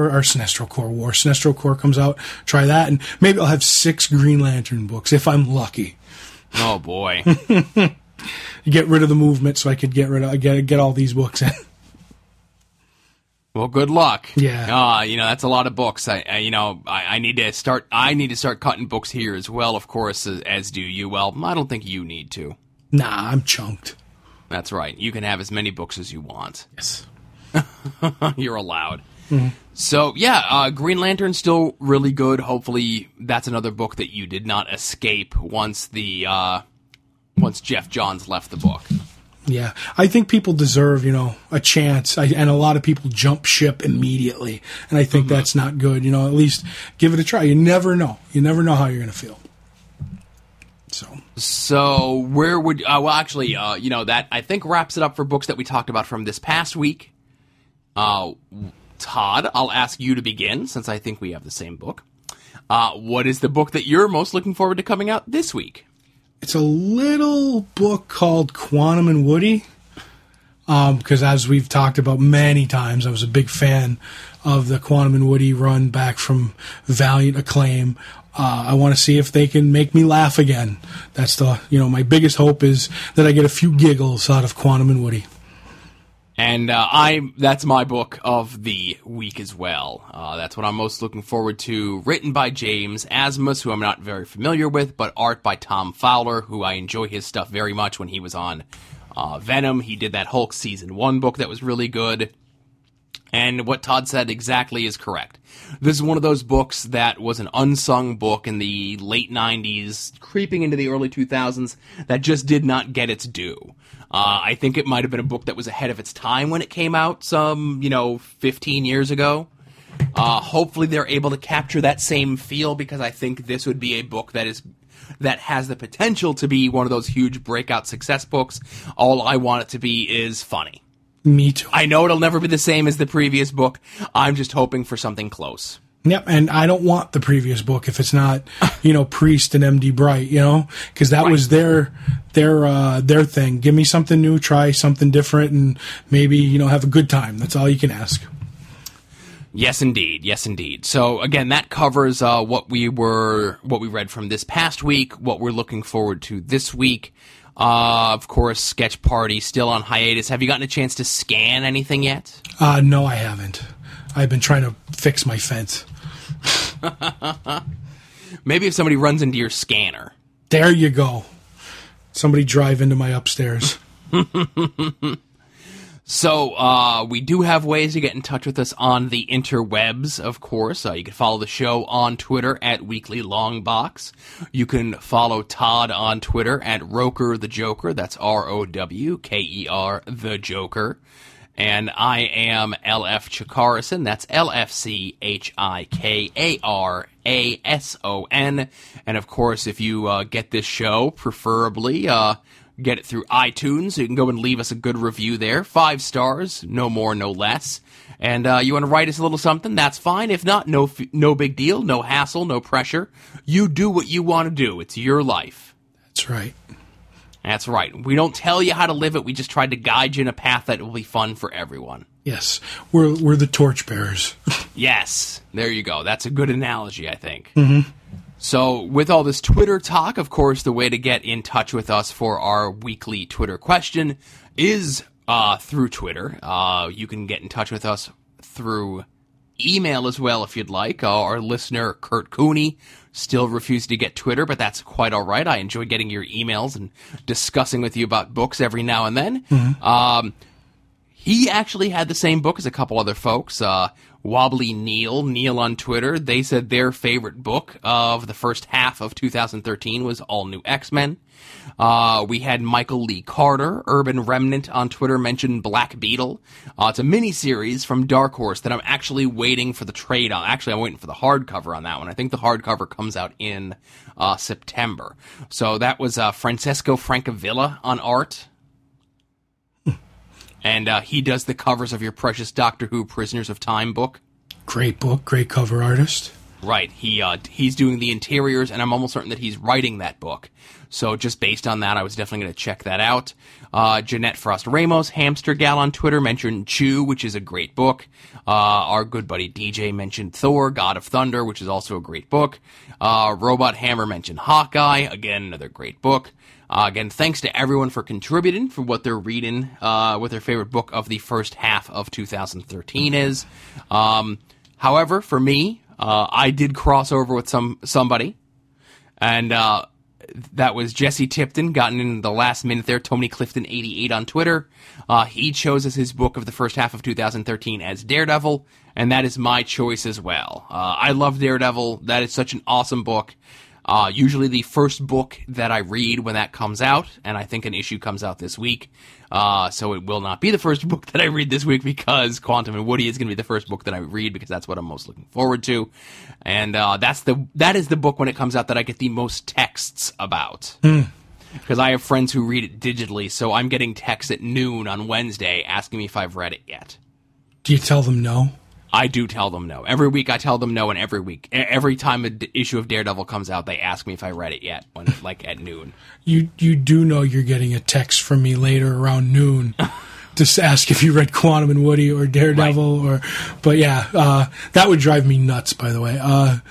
Corps comes out, try that, and maybe I'll have 6 Green Lantern books if I'm lucky. Oh boy! Get rid of the movement so I could get all these books in. Well, good luck. Yeah. That's a lot of books. I need to start cutting books here as well, of course, as do you. Well, I don't think you need to. Nah, I'm chunked. That's right. You can have as many books as you want. Yes. You're allowed. Mm-hmm. So, yeah, Green Lantern's still really good. Hopefully that's another book that you did not escape once Geoff Johns left the book. Yeah, I think people deserve, a chance, and a lot of people jump ship immediately, and I think that's not good. At least give it a try. You never know. You never know how you're going to feel. So where would that I think wraps it up for books that we talked about from this past week. Todd, I'll ask you to begin since I think we have the same book. What is the book that you're most looking forward to coming out this week? It's a little book called Quantum and Woody, because as we've talked about many times, I was a big fan of the Quantum and Woody run back from Valiant Acclaim. I want to see if they can make me laugh again. That's my biggest hope is that I get a few giggles out of Quantum and Woody. And that's my book of the week as well. That's what I'm most looking forward to. Written by James Asmus, who I'm not very familiar with, but art by Tom Fowler, who I enjoy his stuff very much. When he was on Venom, he did that Hulk Season 1 book that was really good. And what Todd said exactly is correct. This is one of those books that was an unsung book in the late 90s, creeping into the early 2000s, that just did not get its due. I think it might have been a book that was ahead of its time when it came out some, 15 years ago. Hopefully they're able to capture that same feel, because I think this would be a book that has the potential to be one of those huge breakout success books. All I want it to be is funny. Me too. I know it'll never be the same as the previous book. I'm just hoping for something close. Yep, and I don't want the previous book if it's not, Priest and MD Bright, because that was their thing. Give me something new, try something different, and maybe, have a good time. That's all you can ask. Yes, indeed. Yes, indeed. So again, that covers what we read from this past week, what we're looking forward to this week. Of course, Sketch Party still on hiatus. Have you gotten a chance to scan anything yet? No, I haven't. I've been trying to fix my fence. Maybe if somebody runs into your scanner. There you go. Somebody drive into my upstairs. So, we do have ways to get in touch with us on the interwebs, of course. You can follow the show on Twitter at Weekly Longbox. You can follow Todd on Twitter at Roker the Joker. That's ROWKER the Joker. And I am LF Chikarison. That's LFCHIKARSON. Mason. And of course, if you get this show, preferably get it through iTunes, so you can go and leave us a good review there. 5 stars, no more, no less. And you want to write us a little something, that's fine. If not, no big deal, no hassle, no pressure. You do what you want to do. It's your life. That's right. That's right. We don't tell you how to live it. We just try to guide you in a path that will be fun for everyone. Yes. We're the torchbearers. Yes. There you go. That's a good analogy, I think. Mm-hmm. So with all this Twitter talk, of course, the way to get in touch with us for our weekly Twitter question is through Twitter. You can get in touch with us through email as well if you'd like. Our listener, Kurt Cooney, still refuses to get Twitter, but that's quite all right. I enjoy getting your emails and discussing with you about books every now and then. Mm-hmm. He actually had the same book as a couple other folks. Wobbly Neil on Twitter, they said their favorite book of the first half of 2013 was All New X-Men. We had Michael Lee Carter, Urban Remnant on Twitter, mentioned Black Beetle. It's a mini-series from Dark Horse that I'm actually waiting for the trade on. Actually, I'm waiting for the hardcover on that one. I think the hardcover comes out in September. So that was Francesco Francavilla on art. And he does the covers of your precious Doctor Who Prisoners of Time book. Great book, great cover artist. Right. He's doing the interiors, and I'm almost certain that he's writing that book. So just based on that, I was definitely going to check that out. Jeanette Frost Ramos, Hamster Gal on Twitter, mentioned Chew, which is a great book. Our good buddy DJ mentioned Thor, God of Thunder, which is also a great book. Robot Hammer mentioned Hawkeye, again, another great book. Again, thanks to everyone for contributing for what they're reading, what their favorite book of the first half of 2013 is. However, for me, I did cross over with somebody, and that was Jesse Tipton, gotten in the last minute there, Tony Clifton 88 on Twitter. He chose as his book of the first half of 2013 as Daredevil, and that is my choice as well. I love Daredevil. That is such an awesome book. Usually the first book that I read when that comes out, and I think an issue comes out this week. So it will not be the first book that I read this week because Quantum and Woody is going to be the first book that I read because that's what I'm most looking forward to. And that is the book when it comes out that I get the most texts about. Because I have friends who read it digitally, so I'm getting texts at noon on Wednesday asking me if I've read it yet. Do you tell them no? I do tell them no. Every week I tell them no, and every time an issue of Daredevil comes out, they ask me if I read it yet, at noon. You do know you're getting a text from me later around noon to ask if you read Quantum and Woody or Daredevil, right. But yeah, that would drive me nuts, by the way.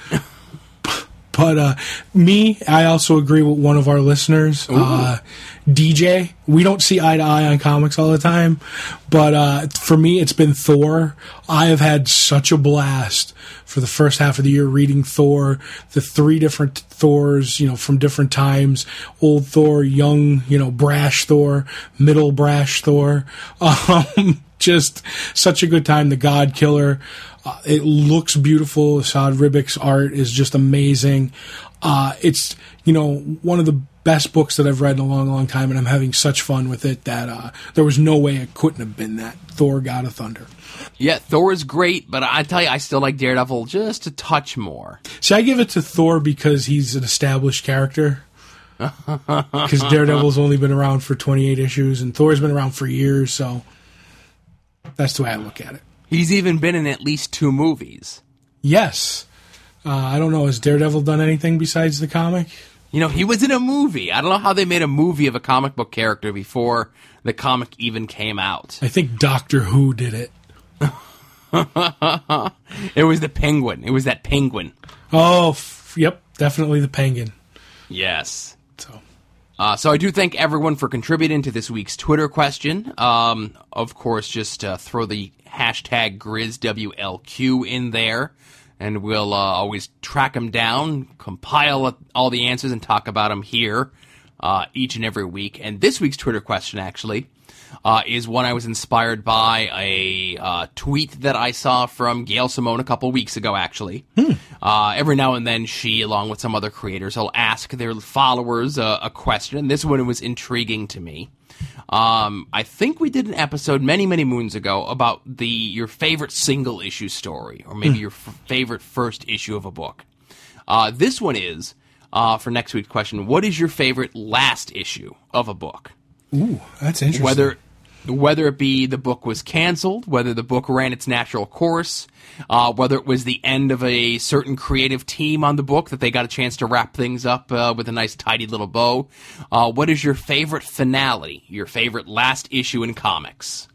But I also agree with one of our listeners, DJ. We don't see eye to eye on comics all the time, but for me, it's been Thor. I have had such a blast for the first half of the year reading Thor, the 3 different Thors, from different times, old Thor, young, brash Thor, middle brash Thor. Just such a good time. The God Killer. It looks beautiful. Assad Ribick's art is just amazing. It's, one of the best books that I've read in a long, long time, and I'm having such fun with it that there was no way it couldn't have been that. Thor, God of Thunder. Yeah, Thor is great, but I tell you, I still like Daredevil just a touch more. See, I give it to Thor because he's an established character. Because Daredevil's only been around for 28 issues, and Thor's been around for years, so that's the way I look at it. He's even been in at least 2 movies. Yes. I don't know. Has Daredevil done anything besides the comic? He was in a movie. I don't know how they made a movie of a comic book character before the comic even came out. I think Doctor Who did it. It was the Penguin. It was that Penguin. Oh, yep. Definitely the Penguin. Yes. So I do thank everyone for contributing to this week's Twitter question. Of course, just throw the hashtag GrizzWLQ in there, and we'll always track them down, compile all the answers, and talk about them here each and every week. And this week's Twitter question, actually, is one I was inspired by a tweet that I saw from Gail Simone a couple weeks ago, actually. Every now and then she, along with some other creators, will ask their followers a question, and this one was intriguing to me. I think we did an episode many, many moons ago about your favorite single issue story, or maybe your favorite first issue of a book. This one is, for next week's question, what is your favorite last issue of a book? Ooh, that's interesting. Whether it be the book was canceled, whether the book ran its natural course, whether it was the end of a certain creative team on the book that they got a chance to wrap things up with a nice tidy little bow. What is your favorite finale, your favorite last issue in comics?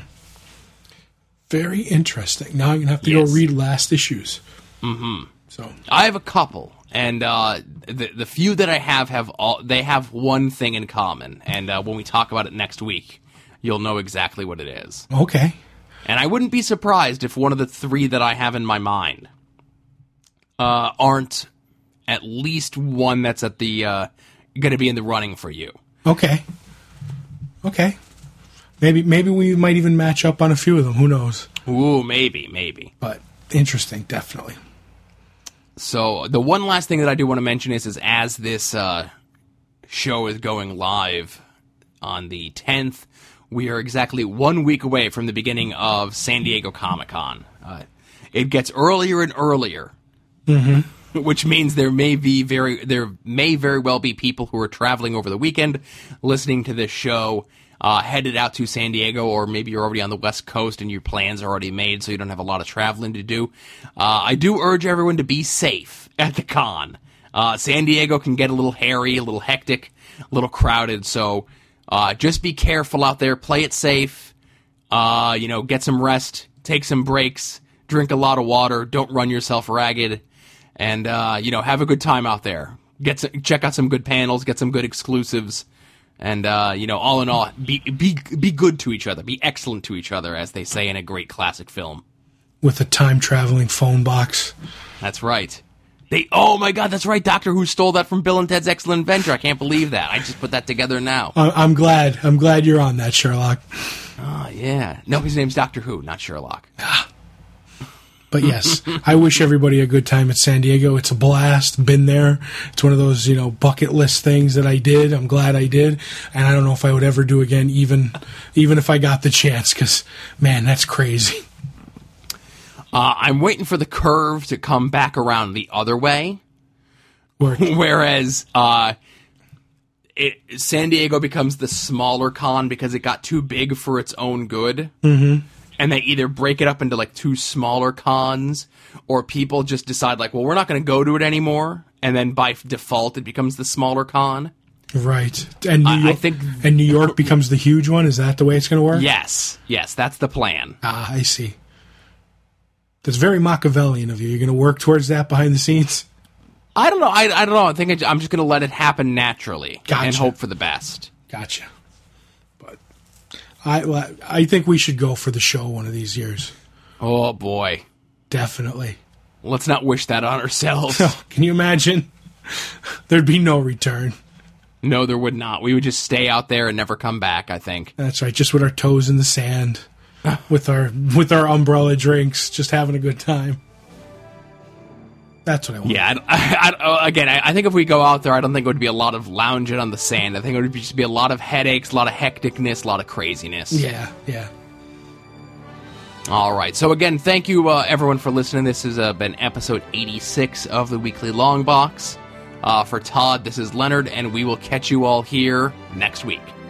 Very interesting. Now I'm going to have to go read last issues. Mm-hmm. So I have a couple, and the few that I have they have one thing in common, and when we talk about it next week, you'll know exactly what it is. Okay. And I wouldn't be surprised if one of the three that I have in my mind aren't at least one that's at the going to be in the running for you. Okay. Maybe we might even match up on a few of them. Who knows? Ooh, maybe. But interesting, definitely. So the one last thing that I do want to mention is as this show is going live on the 10th, we are exactly 1 week away from the beginning of San Diego Comic-Con. It gets earlier and earlier, which means there may very well be people who are traveling over the weekend listening to this show headed out to San Diego, or maybe you're already on the West Coast and your plans are already made, so you don't have a lot of traveling to do. I do urge everyone to be safe at the con. San Diego can get a little hairy, a little hectic, a little crowded, so just be careful out there. Play it safe. Get some rest. Take some breaks. Drink a lot of water. Don't run yourself ragged. And, have a good time out there. Check out some good panels. Get some good exclusives. And, all in all, be good to each other. Be excellent to each other, as they say in a great classic film. With a time-traveling phone box. That's right. Oh my God, that's right. Doctor Who stole that from Bill and Ted's Excellent Adventure. I can't believe that. I just put that together now. I'm glad. I'm glad you're on that, Sherlock. Oh, yeah. No, his name's Doctor Who, not Sherlock. But yes, I wish everybody a good time at San Diego. It's a blast. Been there. It's one of those, bucket list things that I did. I'm glad I did. And I don't know if I would ever do again, even if I got the chance, because, man, that's crazy. I'm waiting for the curve to come back around the other way, whereas San Diego becomes the smaller con because it got too big for its own good, and they either break it up into like two smaller cons, or people just decide like, well, we're not going to go to it anymore, and then by default it becomes the smaller con. Right, and New York becomes the huge one. Is that the way it's going to work? Yes, that's the plan. I see. That's very Machiavellian of you. You're going to work towards that behind the scenes? I don't know. I don't know. I think I'm just going to let it happen naturally and hope for the best. Gotcha. But I think we should go for the show one of these years. Oh, boy. Definitely. Let's not wish that on ourselves. Can you imagine? There'd be no return. No, there would not. We would just stay out there and never come back, I think. That's right. Just with our toes in the sand. With our umbrella drinks, just having a good time. That's what I want. Yeah, I think if we go out there, I don't think it would be a lot of lounging on the sand. I think it would just be a lot of headaches, a lot of hecticness, a lot of craziness. Yeah. All right. So again, thank you everyone for listening. This has been episode 86 of the Weekly Long Box. For Todd, this is Leonard, and we will catch you all here next week.